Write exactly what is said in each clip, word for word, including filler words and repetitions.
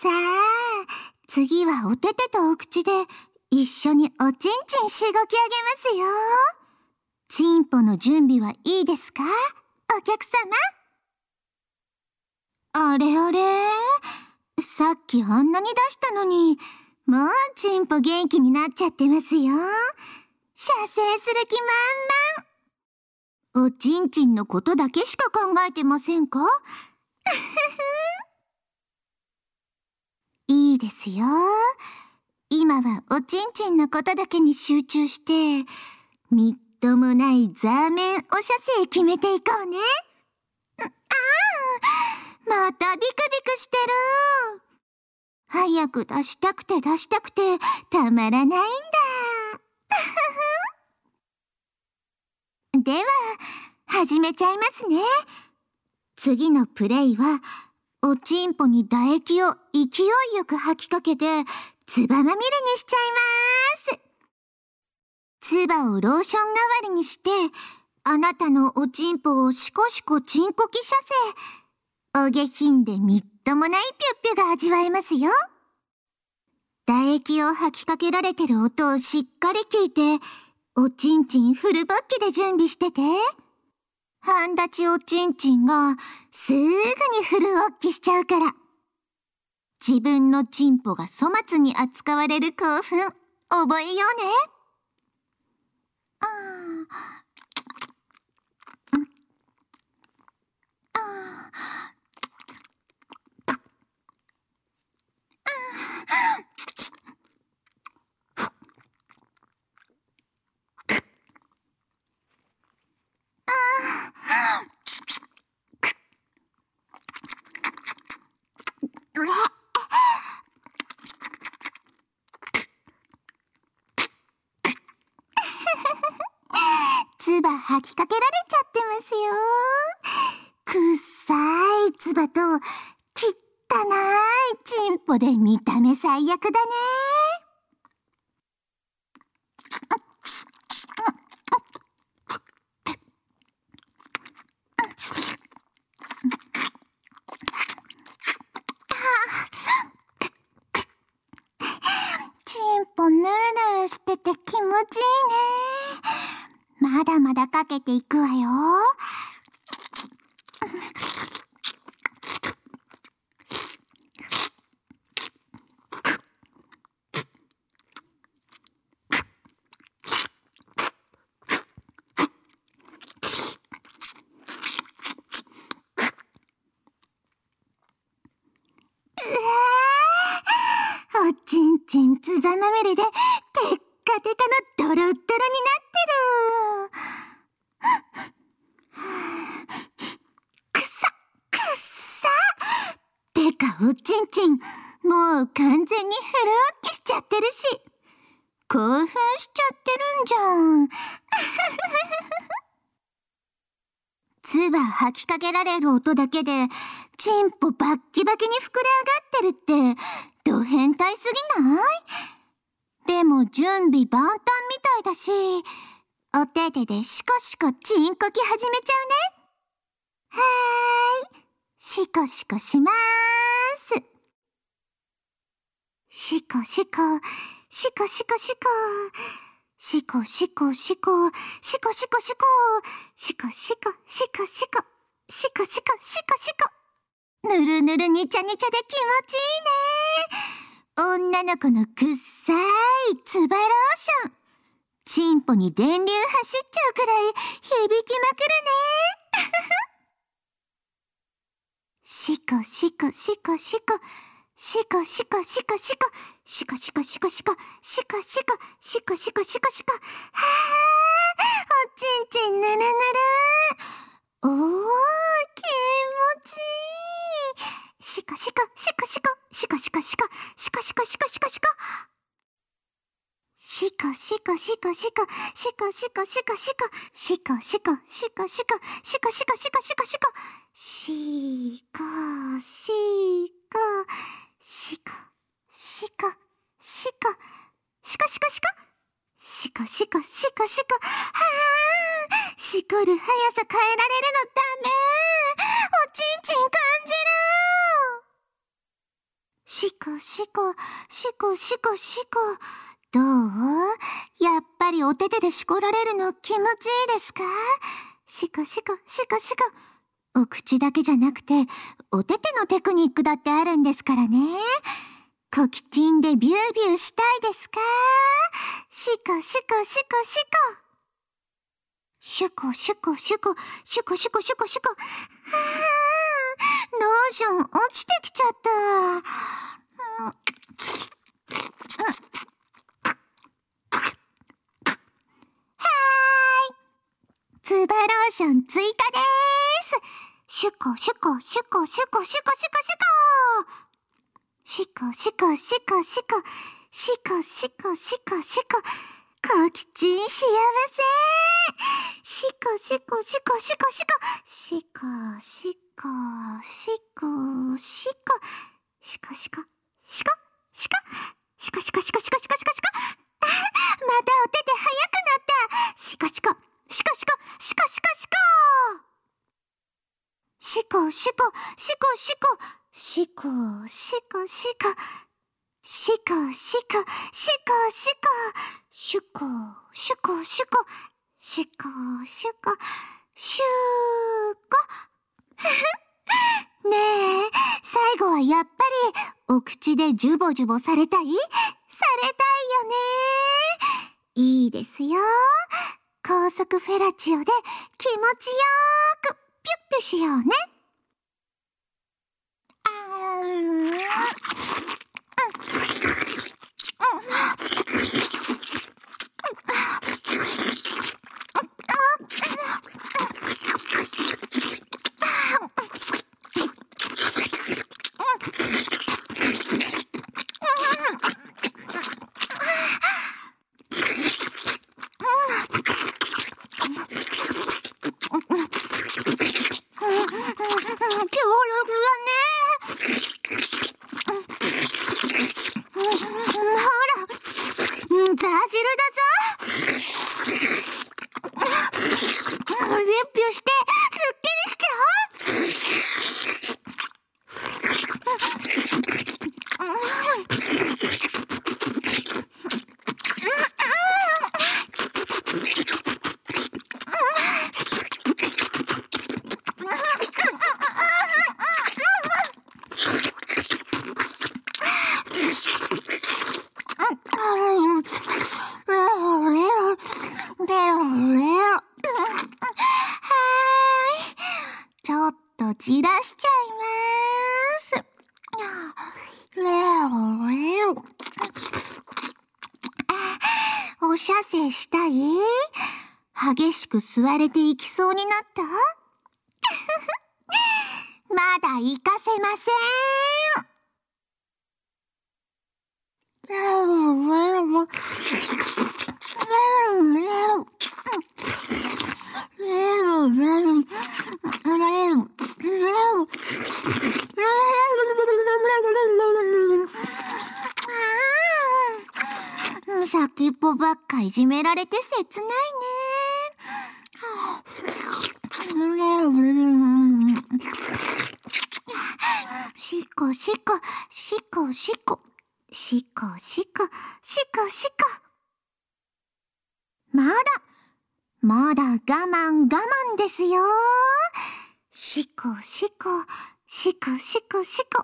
さあ、次はおててとお口で一緒におちんちんしごきあげますよ。チンポの準備はいいですか、お客様。あれあれ、さっきあんなに出したのに、もうチンポ元気になっちゃってますよ。射精する気満々。おちんちんのことだけしか考えてませんか？いいですよ。今はおちんちんのことだけに集中して、みっともないザーメンお射精決めていこうね。ああ、またビクビクしてる。早く出したくて出したくてたまらないんだ。では、始めちゃいますね。次のプレイは、おちんぽに唾液を勢いよく吐きかけて、つばまみれにしちゃいます。つばをローション代わりにして、あなたのおちんぽをシコシコチンコキ射精。お下品でみっともないピュッピュが味わえますよ。唾液を吐きかけられてる音をしっかり聞いて、おちんちんフルボッキで準備してて。半立ちおちんちんがすぐにフルオッキしちゃうから。自分のチンポが粗末に扱われる興奮、覚えようね。あーあつば吐きかけられちゃってますよ。くっさいつばときったないチンポで見た目最悪だね。チンポぬるぬるしてて気持ちいいね。まだまだかけていくわよ。おちんちんつばまみれでテッカテカのドロッドロになってる。くさくっさ。てかおちんちんもう完全にフルオッキしちゃってるし、興奮しちゃってるんじゃん。つば吐きかけられる音だけでチンポバッキバキに膨れ上がってるってド変態すぎない？でも準備万端みたいだし、お手手でシコシコチンコキ始めちゃうね。はーい、シコシコしまーす。シコシコ、シコシコシコ、シコシコシコ、シコシコシコ、シコシコシコシコ、シコシコシコシコ。ぬるぬるにちゃにちゃで気持ちいいね。女の子のくっさいつばローション。チンポに電流走っちゃうくらい響きまくるね。シコシコシコシコ、シコシコシコシコ、シコシコシコシコ、シコシコシコシコシコシコ。はあ、おちんちんぬるぬる。おー、気持ちいい。シコシコシコシコ、シコシコシコ、シコシコシコシコシコ。シコシコシコシコ、シコシコシコシコ、シコシコシコシコ、シコシコシコシコシコ、シコシコ、シコシコシコ、シコシコシコ、シコシコシコシコ。はあ、しこる速さ変えられるのダメ。おちんちん感じる。 シコシコ、シコシコシコ。どう？やっぱりお手手でしこられるの気持ちいいですか？シコシコ、シコシコ。お口だけじゃなくて、お手手のテクニックだってあるんですからね。コキチンでビュービューしたいですか？シコシコシコシコ。シュコシュコシュコ、シュコシュコシュコシュコ。はぁ、ローション落ちてきちゃった。はーい。ツバローション追加でーす。シュコシュコシュコシュコシュコシュコシュコ。シコシコシコシコ、シコシコシコシコ。コキチン幸せ。シコシコシコシコシコ、シコシコシコシコ、シコシコシコシコシコシコシコシコシコシコシコシコ。あ、またお手手速くなった。シコシコシコシコシコシコシコ。シコシコシコシコシコシコシコシコシコシコシコシュコシュコシュコシュコシュコシュコ。ねえ、最後はやっぱりお口でジュボジュボされたい？されたいよね。いいですよ。高速フェラチオで気持ちよーくピュッピュしようね。あーん。ザジルだぞ。ビュッビュしてすっきりしちゃじらしちゃいます。お射精したい？激しく吸われていきそうになったまだ行かせません。先っぽばっかいじめられて切ないね。しこしこしこしこしこしこしこしこ。まだまだ我慢我慢ですよ。しこしこしこしこしこ。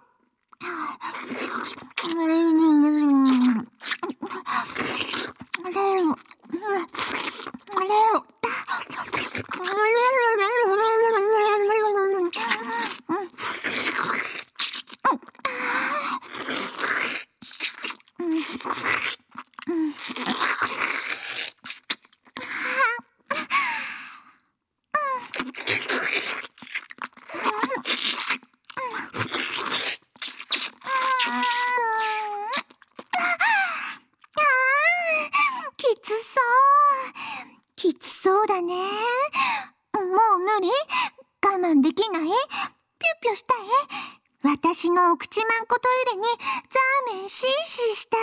きつそうだね。もう無理？我慢できない？ピュッピュしたい？私のお口まんこトイレにザーメンシーシーしたい？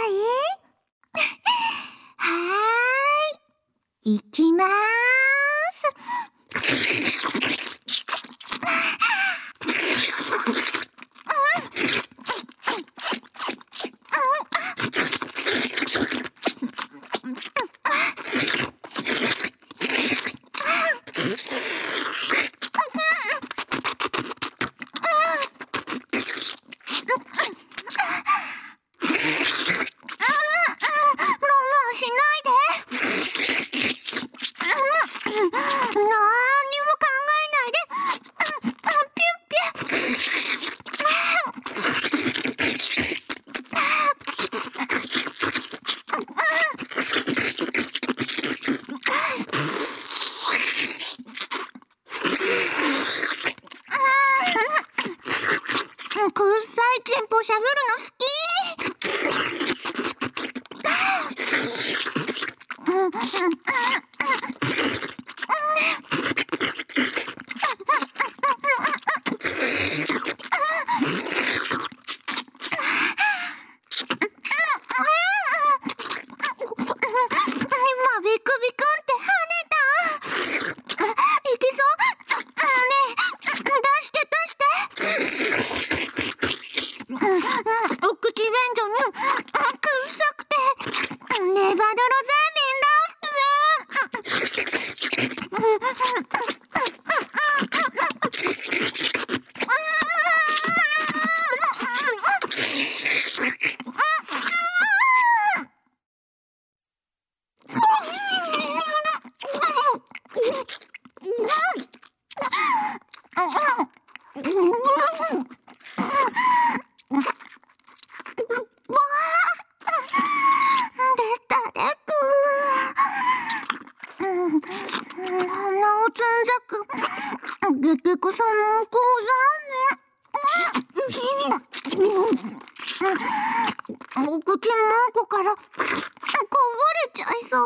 はーい、行きまーす。 くっさいチンポしゃぶるの好き。今ビクビクって跳ねた。いけそう？ねえ、出して出して。お口便所にくっさくてネバドロザーメンラゲゲコさんの講座ね。お口もんこからこぼれちゃいそう。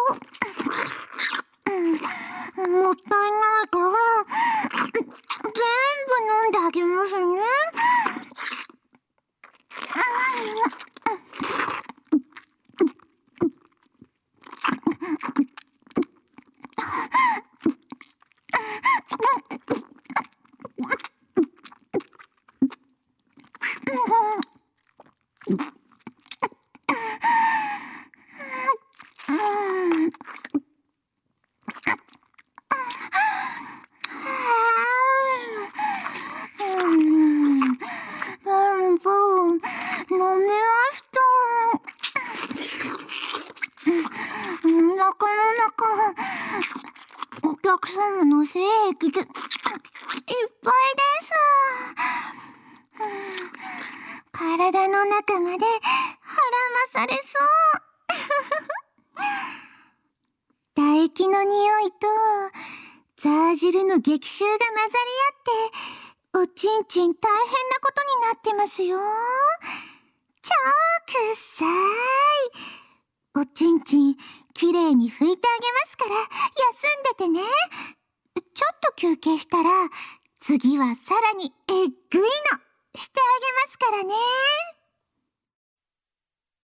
もったいないから全部飲んであげますね。お客様の精液でいっぱいです。体の中まで腹まされそう。唾液の匂いとザー汁の激臭が混ざり合って、おちんちん大変なことになってますよ。超くっさい。おちんちんきれいに拭いてあげますから休んでてね。ちょっと休憩したら次はさらにえっぐいのしてあげますからね。